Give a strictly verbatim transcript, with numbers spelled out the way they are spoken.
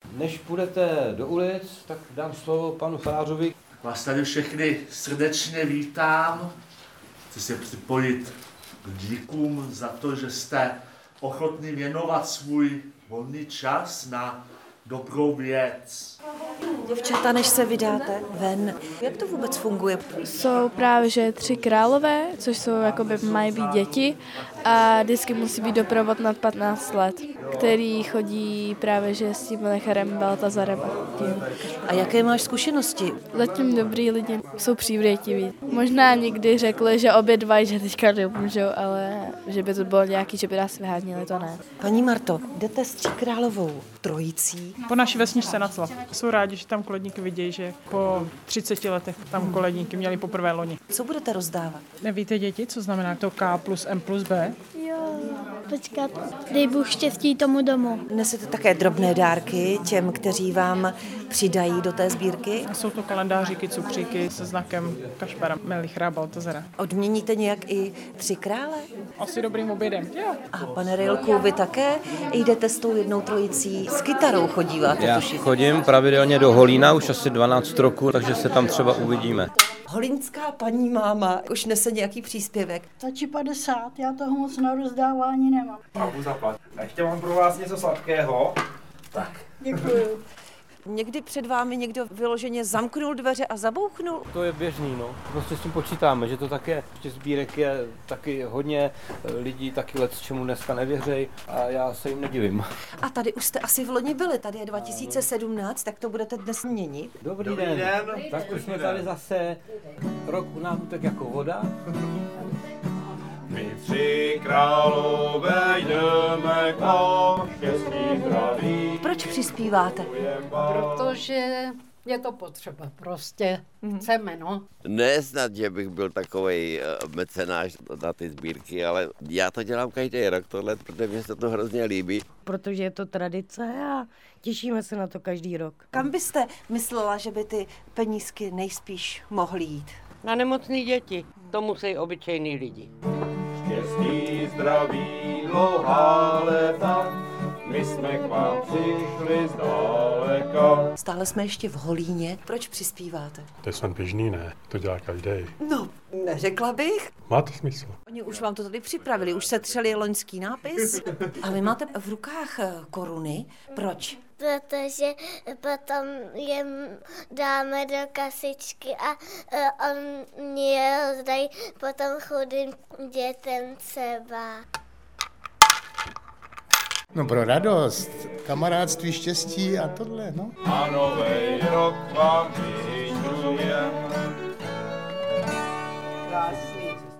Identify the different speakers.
Speaker 1: Než půjdete do ulic, tak dám slovo panu farářovi.
Speaker 2: Vás tady všechny srdečně vítám. Chci se připojit k díkům za to, že jste ochotní věnovat svůj volný čas na dobrou věc.
Speaker 3: Děvčata, než se vydáte ven, jak to vůbec funguje?
Speaker 4: Jsou právě že tři králové, což jsou jakoby mají být děti a vždycky musí být doprovod nad patnáct let, který chodí právě že s tím Lecharem, Baltazarem a tím.
Speaker 3: A jaké máš zkušenosti?
Speaker 4: Zatím dobrý lidi jsou přívětiví. Možná někdy řekli, že obě dva, že teďka nemůžou, ale že by to bylo nějaký, že by nás vyhánili, to ne.
Speaker 3: Paní Marto, jdete s tříkrálovou trojicí?
Speaker 5: Po naší vesničce Naclav. Jsou rádi, že tam koledníky vidějí, že po třiceti letech tam koledníky měli poprvé loni.
Speaker 3: Co budete rozdávat?
Speaker 5: Nevíte děti, co znamená to K plus M plus B?
Speaker 6: Jo, počkat, dej Bůh štěstí tomu domu.
Speaker 3: Nesete také drobné dárky těm, kteří vám přidají do té sbírky?
Speaker 5: A jsou to kalendáříky, cukříky se znakem Kašpara, Melichra, Baltazara.
Speaker 3: Odměníte nějak i tři krále?
Speaker 5: Asi dobrým obědem. Jo.
Speaker 3: A pane Rilku, vy také jdete s tou jednou trojicí, s kytarou chodíváte?
Speaker 1: Já
Speaker 3: tuším.
Speaker 1: chodím pravidelně do Holína, už asi dvanáct roku, takže se tam třeba uvidíme.
Speaker 3: Holínská paní máma už nese nějaký příspěvek.
Speaker 6: Stačí padesát, já toho moc na rozdávání nemám.
Speaker 7: Babu zaplať. A ještě mám pro vás něco sladkého. Tak.
Speaker 6: Děkuju.
Speaker 3: Někdy před vámi někdo vyloženě zamknul dveře a zabouchnul?
Speaker 1: To je běžný, no. Prostě s tím počítáme, že to také, že sbírek je taky hodně, lidí taky let, čemu dneska nevěřejí a já se jim nedivím.
Speaker 3: A tady už jste asi v loni byli, tady je dva tisíce sedmnáct, tak to budete dnes měnit?
Speaker 1: Dobrý,
Speaker 7: Dobrý
Speaker 1: den.
Speaker 7: den.
Speaker 1: Tak už jsme tady zase, rok nám utek jako voda.
Speaker 7: My tři králové jdeme k vám, štěstí zdraví.
Speaker 3: Proč přispíváte?
Speaker 8: Protože je to potřeba, prostě chceme, no.
Speaker 9: Ne snad, že bych byl takovej uh, mecenáš na ty sbírky, ale já to dělám každý rok tohle, protože mě se to hrozně líbí.
Speaker 10: Protože je to tradice a těšíme se na to každý rok.
Speaker 3: Kam byste myslela, že by ty penízky nejspíš mohly jít?
Speaker 10: Na nemocný děti, to musí obyčejní lidi.
Speaker 7: Štěstí zdraví dlouhá léta, my jsme k vám přišli zdaleka.
Speaker 3: Stále jsme ještě v Holíně. Proč přispíváte?
Speaker 11: To je snad běžný, ne? To dělá každý.
Speaker 3: No, neřekla bych.
Speaker 11: Má to smysl.
Speaker 3: Oni už vám to tady připravili, už se třeli loňský nápis. A vy máte v rukách koruny. Proč?
Speaker 6: Protože potom je dáme do kasičky a oni je rozdají potom chudým dětem třeba.
Speaker 12: No pro radost, kamarádství, štěstí a tohle, no.
Speaker 7: A novej rok vám vyjďujem.
Speaker 3: Krásný.